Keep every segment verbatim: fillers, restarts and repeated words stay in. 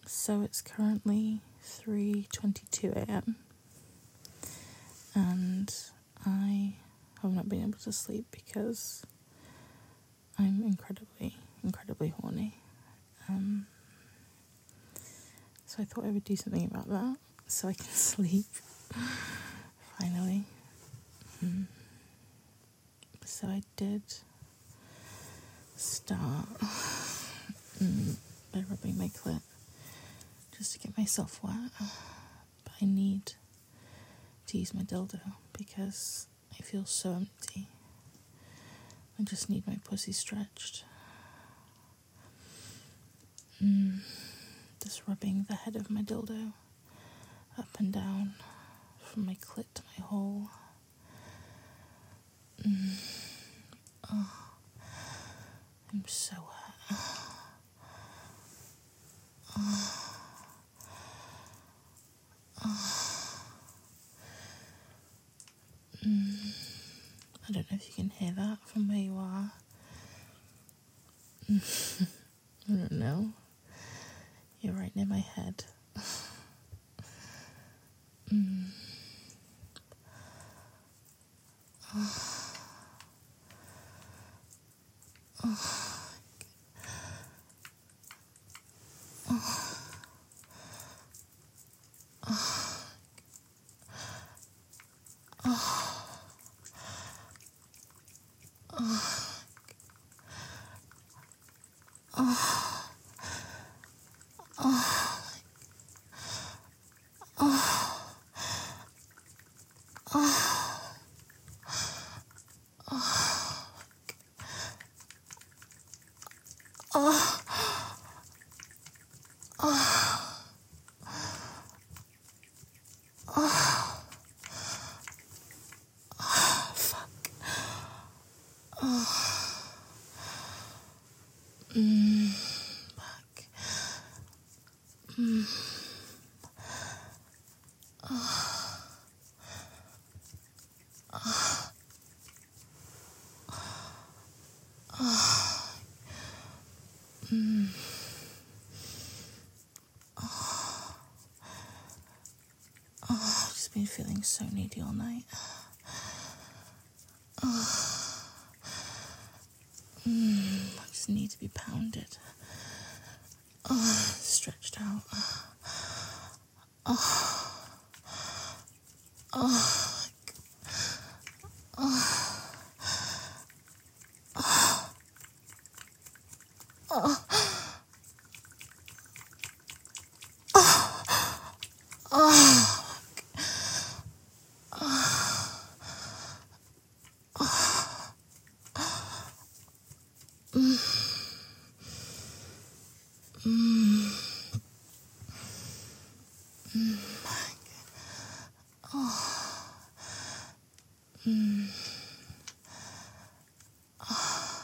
So it's currently three twenty-two a.m. and I have not been able to sleep because I'm incredibly, incredibly horny. Um, so I thought I would do something about that so I can sleep, finally. Mm. So I did start mm, by rubbing my clit just to get myself wet, but I need to use my dildo because I feel so empty. I just need my pussy stretched. Mm. Just rubbing the head of my dildo up and down from my clit to my hole. Mm. Oh, I'm so wet. Oh. Oh. Mm. I don't know if you can hear that from where you are. I don't know. You're right near my head. Mm. Oh. Oh. Oh. Oh. Oh. Oh. Oh. Mm, back. Mm. Oh. Oh. Oh. Mm. Oh. Oh, I've just been feeling so needy all night. Oh. Mm, I just need to be pounded. Oh, stretched out. Oh. Oh. Oh. Oh. Oh. Oh. Mm. Mm. Mm. Oh. Mm. Oh.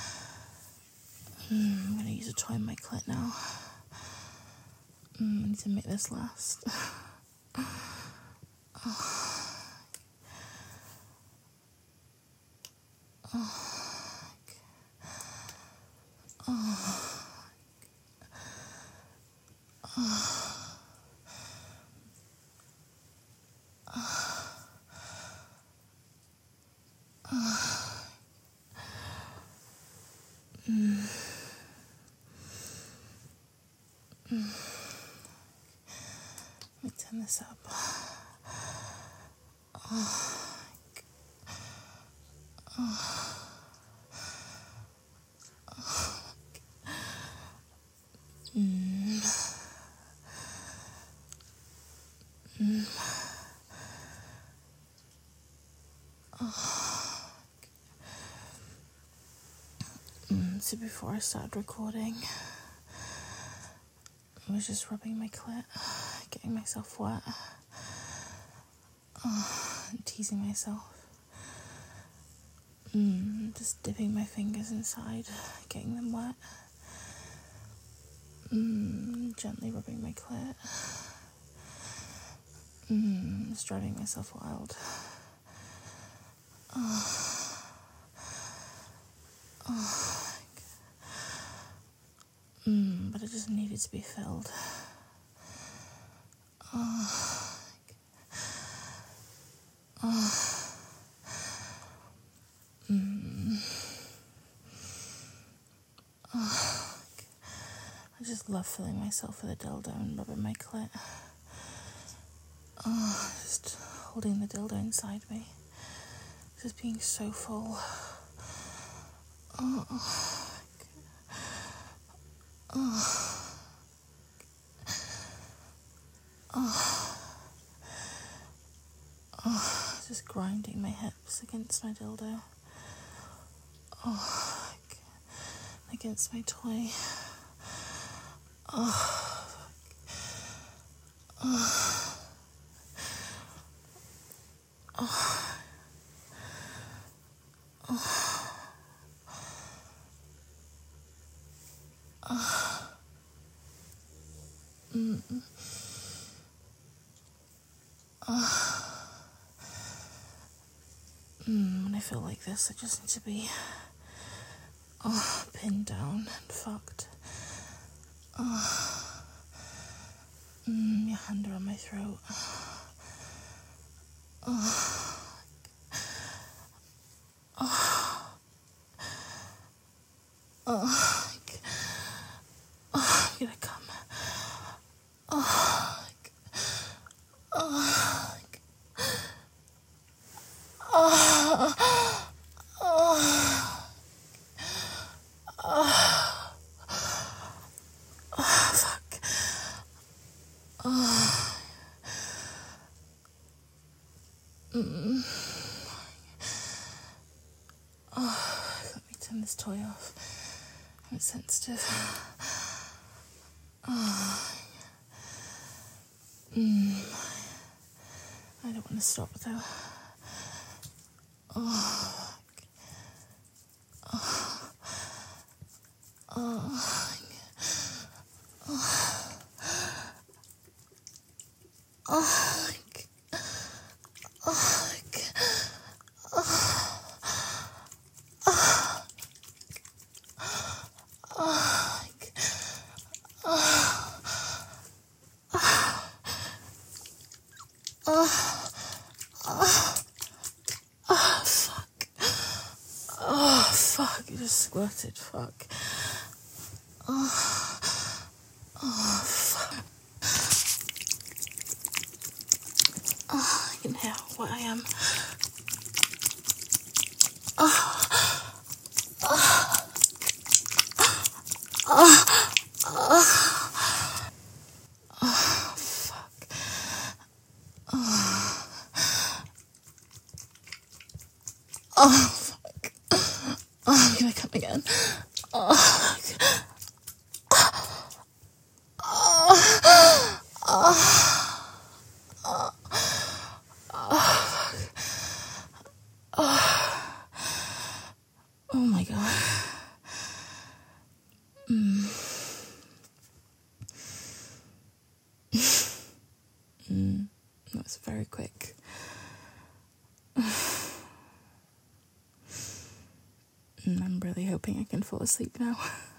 Mm. I'm gonna use a toy in my clit now. Mm. I need to make this last. Oh. Oh. Oh. Oh. Oh. Mm. Mm. Let me turn this up. Oh. Oh. Mm. Mm. Oh. Mm. So before I started recording, I was just rubbing my clit, getting myself wet, oh, and teasing myself. Mm. Just dipping my fingers inside, getting them wet. Mm. Gently rubbing my clit. Mm. Just driving myself wild. Oh. Oh. Mm. But it just needed to be filled. Oh, oh. Mm. Oh. I just love filling myself with a dildo and rubbing my clit. Oh, just holding the dildo inside me. Just being so full. Oh. Oh. Oh. Oh. Just grinding my hips against my dildo. Oh. Against my toy. Oh. Oh. Oh. Oh. Oh. Mm. Oh. Mm. When I feel like this, I just need to be oh, pinned down and fucked. Oh. Mm. Your hand around my throat. Oh. Oh. Oh. Oh. I'm gonna come. Oh. Oh. Oh. Oh. Oh. Oh. Fuck. Oh. Mm. Oh. Let me turn this toy off. I'm sensitive. Oh. Mm. I don't want to stop though. Oh. Oh. Oh. Oh. Oh. Fuck, you just squirted, fuck. Oh, oh, fuck. Oh, I can hear what I am. Oh, oh, oh, oh, oh, fuck. Oh, oh, fuck. Oh, I'm gonna come again. Oh, oh, oh, oh, oh, oh, oh my god. Mm. mm. That's very quick. I'm really hoping I can fall asleep now.